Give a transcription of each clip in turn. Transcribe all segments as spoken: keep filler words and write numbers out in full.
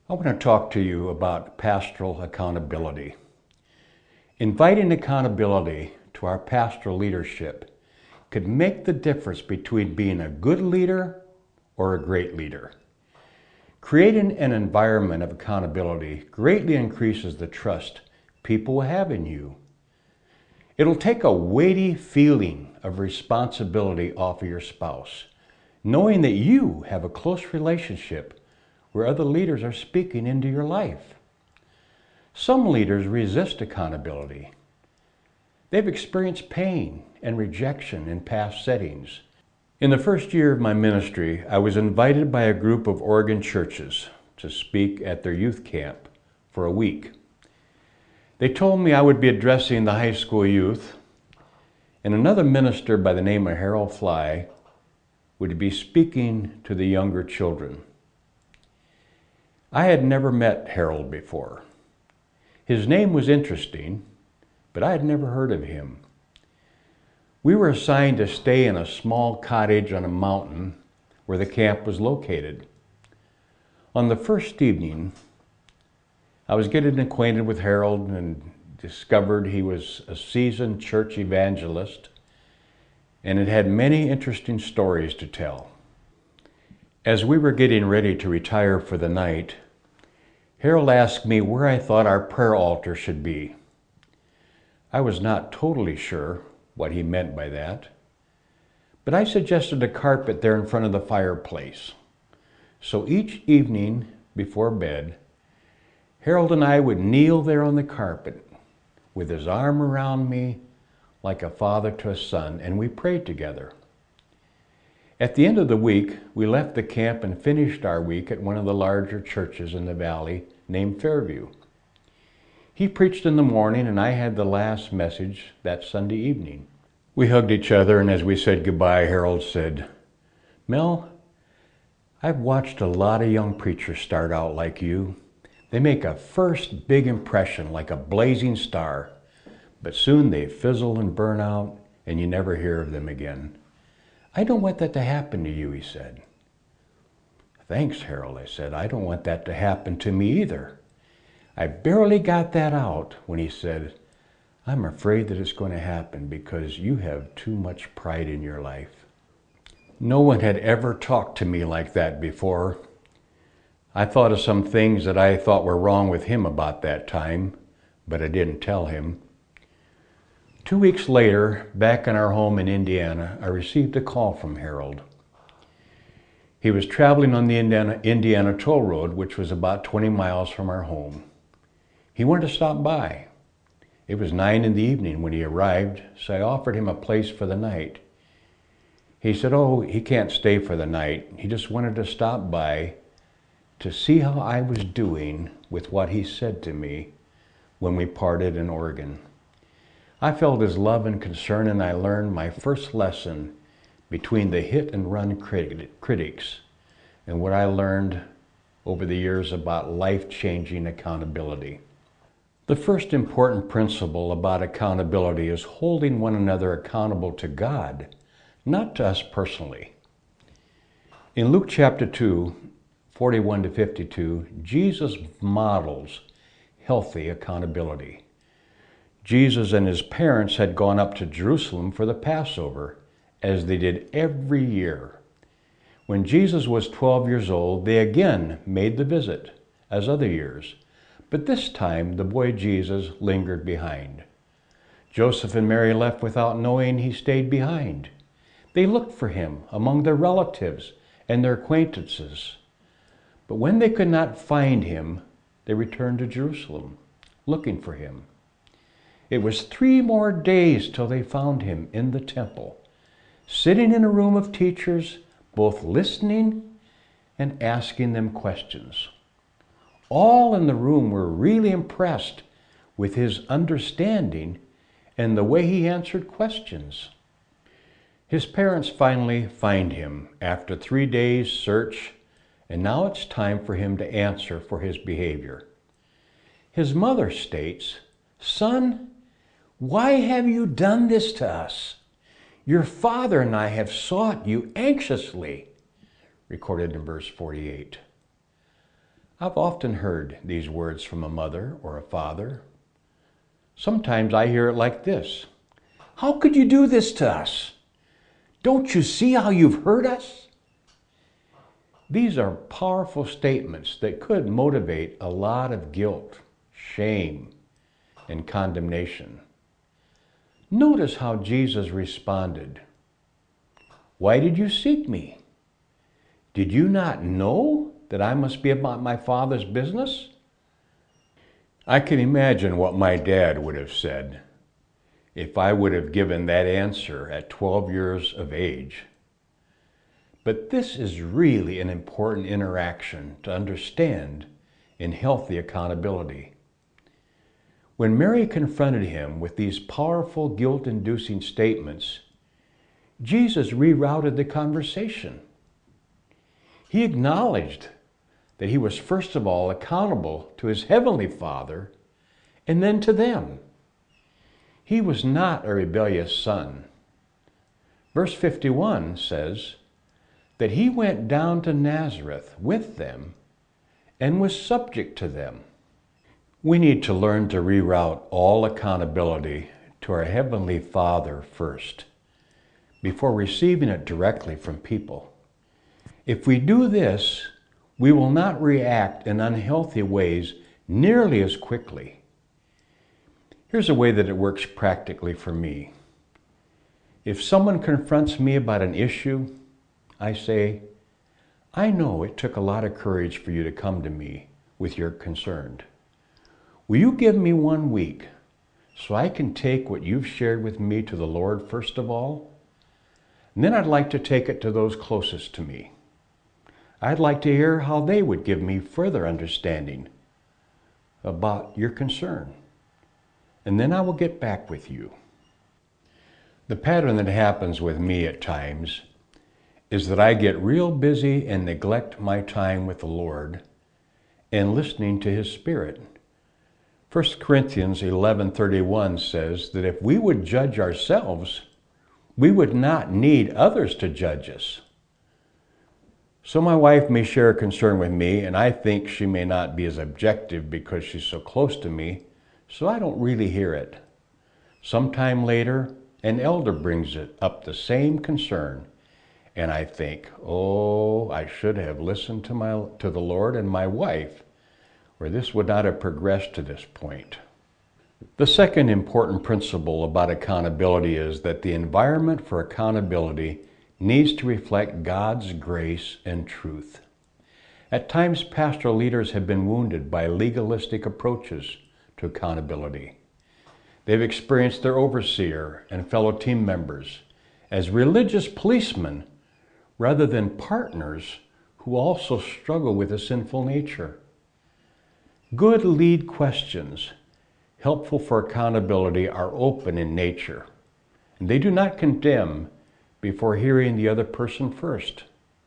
I want to talk to you about pastoral accountability. Inviting accountability to our pastoral leadership could make the difference between being a good leader or a great leader. Creating an environment of accountability greatly increases the trust people will have in you. It'll take a weighty feeling of responsibility off of your spouse, knowing that you have a close relationship where other leaders are speaking into your life. Some leaders resist accountability. They've experienced pain and rejection in past settings. In the first year of my ministry, I was invited by a group of Oregon churches to speak at their youth camp for a week. They told me I would be addressing the high school youth, and another minister by the name of Harold Fly would be speaking to the younger children. I had never met Harold before. His name was interesting, but I had never heard of him. We were assigned to stay in a small cottage on a mountain where the camp was located. On the first evening, I was getting acquainted with Harold and discovered he was a seasoned church evangelist and had had many interesting stories to tell. As we were getting ready to retire for the night, Harold asked me where I thought our prayer altar should be. I was not totally sure what he meant by that, but I suggested a carpet there in front of the fireplace. So each evening before bed, Harold and I would kneel there on the carpet with his arm around me like a father to a son, and we prayed together. At the end of the week, we left the camp and finished our week at one of the larger churches in the valley named Fairview. He preached in the morning and I had the last message that Sunday evening. We hugged each other, and as we said goodbye, Harold said, "Mel, I've watched a lot of young preachers start out like you. They make a first big impression like a blazing star, but soon they fizzle and burn out and you never hear of them again. I don't want that to happen to you," he said. "Thanks, Harold," I said. "I don't want that to happen to me either." I barely got that out when he said, "I'm afraid that it's going to happen because you have too much pride in your life." No one had ever talked to me like that before. I thought of some things that I thought were wrong with him about that time, but I didn't tell him. Two weeks later, back in our home in Indiana, I received a call from Harold. He was traveling on the Indiana, Indiana Toll Road, which was about twenty miles from our home. He wanted to stop by. It was nine in the evening when he arrived, so I offered him a place for the night. He said, oh, he can't stay for the night. He just wanted to stop by to see how I was doing with what he said to me when we parted in Oregon. I felt his love and concern, and I learned my first lesson between the hit and run crit- critics and what I learned over the years about life-changing accountability. The first important principle about accountability is holding one another accountable to God, not to us personally. In Luke chapter two, forty-one to fifty-two, Jesus models healthy accountability. Jesus and his parents had gone up to Jerusalem for the Passover, as they did every year. When Jesus was twelve years old, they again made the visit, as other years. But this time, the boy Jesus lingered behind. Joseph and Mary left without knowing he stayed behind. They looked for him among their relatives and their acquaintances. But when they could not find him, they returned to Jerusalem, looking for him. It was three more days till they found him in the temple, sitting in a room of teachers, both listening and asking them questions. All in the room were really impressed with his understanding and the way he answered questions. His parents finally find him after three days' search, and now it's time for him to answer for his behavior. His mother states, "Son, why have you done this to us? Your father and I have sought you anxiously," recorded in verse forty-eight. I've often heard these words from a mother or a father. Sometimes I hear it like this: "How could you do this to us? Don't you see how you've hurt us?" These are powerful statements that could motivate a lot of guilt, shame, and condemnation. Notice how Jesus responded. "Why did you seek me? Did you not know that I must be about my Father's business?" I can imagine what my dad would have said if I would have given that answer at twelve years of age. But this is really an important interaction to understand in healthy accountability. When Mary confronted him with these powerful guilt-inducing statements, Jesus rerouted the conversation. He acknowledged that he was first of all accountable to his heavenly Father and then to them. He was not a rebellious son. Verse fifty-one says that he went down to Nazareth with them and was subject to them. We need to learn to reroute all accountability to our Heavenly Father first, before receiving it directly from people. If we do this, we will not react in unhealthy ways nearly as quickly. Here's a way that it works practically for me. If someone confronts me about an issue, I say, "I know it took a lot of courage for you to come to me with your concern. Will you give me one week so I can take what you've shared with me to the Lord first of all? And then I'd like to take it to those closest to me. I'd like to hear how they would give me further understanding about your concern. And then I will get back with you." The pattern that happens with me at times is that I get real busy and neglect my time with the Lord and listening to His Spirit. First Corinthians eleven thirty-one says that if we would judge ourselves, we would not need others to judge us. So my wife may share a concern with me, and I think she may not be as objective because she's so close to me, so I don't really hear it. Sometime later, an elder brings it up, the same concern, and I think, oh, I should have listened to my to the Lord and my wife, or this would not have progressed to this point. The second important principle about accountability is that the environment for accountability needs to reflect God's grace and truth. At times, pastoral leaders have been wounded by legalistic approaches to accountability. They've experienced their overseer and fellow team members as religious policemen rather than partners who also struggle with a sinful nature. Good lead questions helpful for accountability are open in nature, and they do not condemn before hearing the other person first.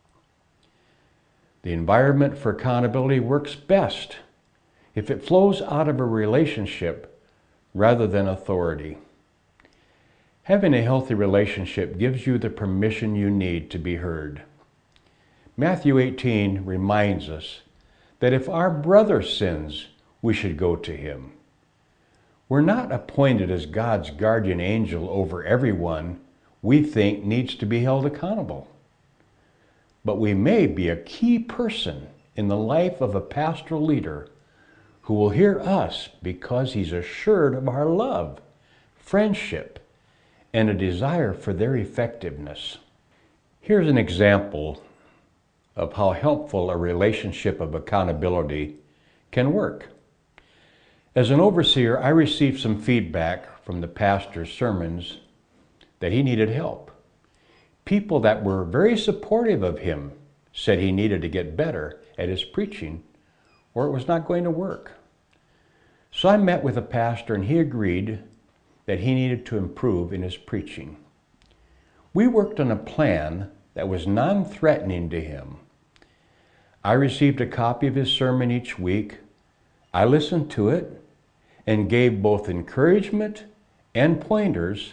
The environment for accountability works best if it flows out of a relationship rather than authority. Having a healthy relationship gives you the permission you need to be heard. Matthew eighteen reminds us that if our brother sins, we should go to him. We're not appointed as God's guardian angel over everyone we think needs to be held accountable. But we may be a key person in the life of a pastoral leader who will hear us because he's assured of our love, friendship, and a desire for their effectiveness. Here's an example of how helpful a relationship of accountability can work. As an overseer, I received some feedback from the pastor's sermons that he needed help. People that were very supportive of him said he needed to get better at his preaching or it was not going to work. So I met with a pastor and he agreed that he needed to improve in his preaching. We worked on a plan that was non-threatening to him. I received a copy of his sermon each week. I listened to it and gave both encouragement and pointers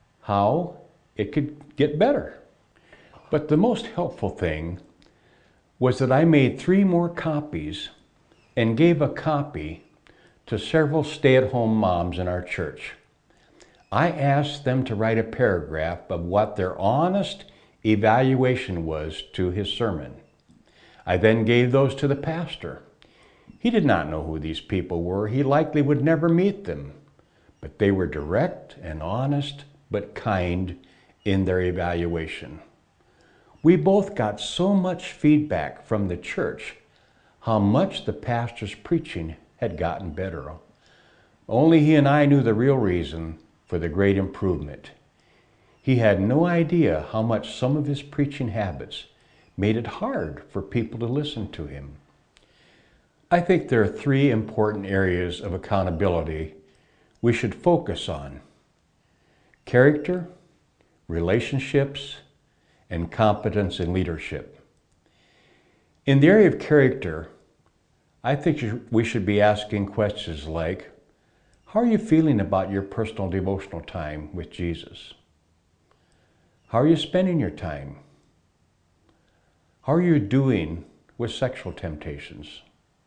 how it could get better. But the most helpful thing was that I made three more copies and gave a copy to several stay-at-home moms in our church. I asked them to write a paragraph of what their honest evaluation was to his sermon. I then gave those to the pastor. He did not know who these people were. He likely would never meet them, but they were direct and honest, but kind in their evaluation. We both got so much feedback from the church how much the pastor's preaching had gotten better. Only he and I knew the real reason for the great improvement. He had no idea how much some of his preaching habits made it hard for people to listen to him. I think there are three important areas of accountability we should focus on: character, relationships, and competence in leadership. In the area of character, I think we should be asking questions like, how are you feeling about your personal devotional time with Jesus? How are you spending your time? How are you doing with sexual temptations?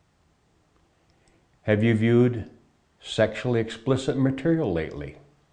Have you viewed sexually explicit material lately?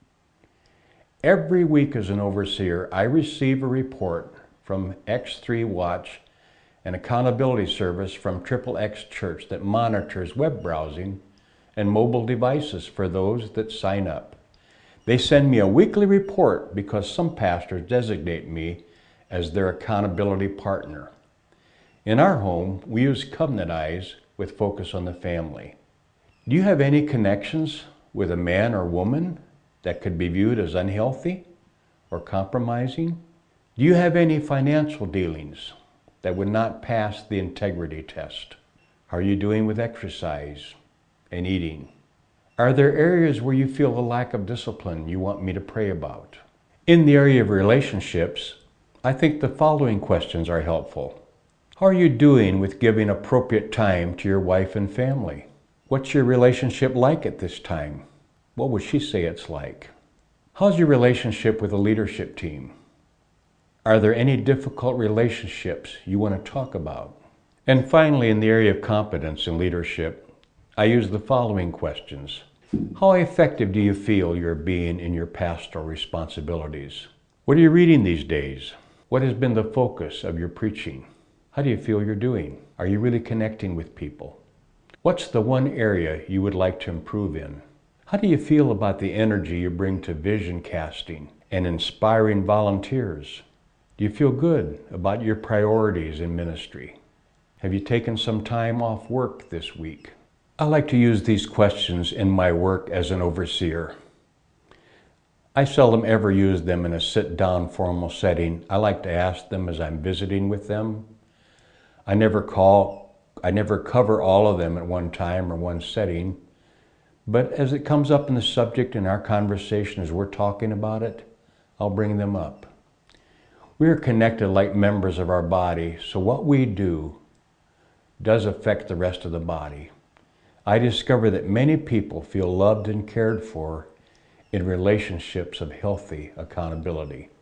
Every week as an overseer, I receive a report from X three Watch, an accountability service from Triple X Church that monitors web browsing and mobile devices for those that sign up. They send me a weekly report because some pastors designate me as their accountability partner. In our home, we use Covenant Eyes with focus on the family. Do you have any connections with a man or woman that could be viewed as unhealthy or compromising? Do you have any financial dealings that would not pass the integrity test? How are you doing with exercise and eating? Are there areas where you feel a lack of discipline you want me to pray about? In the area of relationships, I think the following questions are helpful. How are you doing with giving appropriate time to your wife and family? What's your relationship like at this time? What would she say it's like? How's your relationship with the leadership team? Are there any difficult relationships you want to talk about? And finally, in the area of competence in leadership, I use the following questions. How effective do you feel you're being in your pastoral responsibilities? What are you reading these days? What has been the focus of your preaching? How do you feel you're doing? Are you really connecting with people? What's the one area you would like to improve in? How do you feel about the energy you bring to vision casting and inspiring volunteers? Do you feel good about your priorities in ministry? Have you taken some time off work this week? I like to use these questions in my work as an overseer. I seldom ever use them in a sit-down formal setting. I like to ask them as I'm visiting with them. I never call, I never cover all of them at one time or one setting, but as it comes up in the subject in our conversation as we're talking about it, I'll bring them up. We are connected like members of our body, so what we do does affect the rest of the body. I discover that many people feel loved and cared for in relationships of healthy accountability.